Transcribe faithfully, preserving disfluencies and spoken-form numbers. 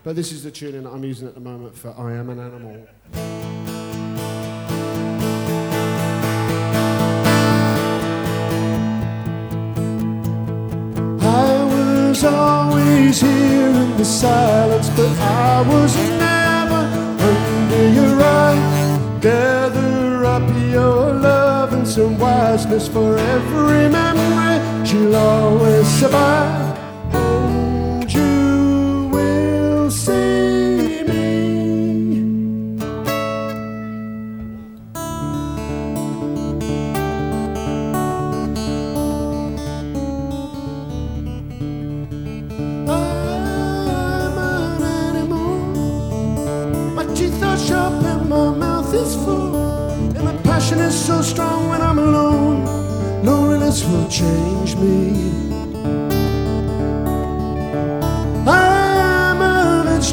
But this is the tuning that I'm using at the moment for I Am an Animal. I was always here in the silence, but I was never under your eye. Gather up your love and some wiseness, for every memory she'll always survive. And you will see me. I'm an animal. My teeth are sharp and my mouth is full, and my passion is so strong when I'm alone. Loneliness will change me.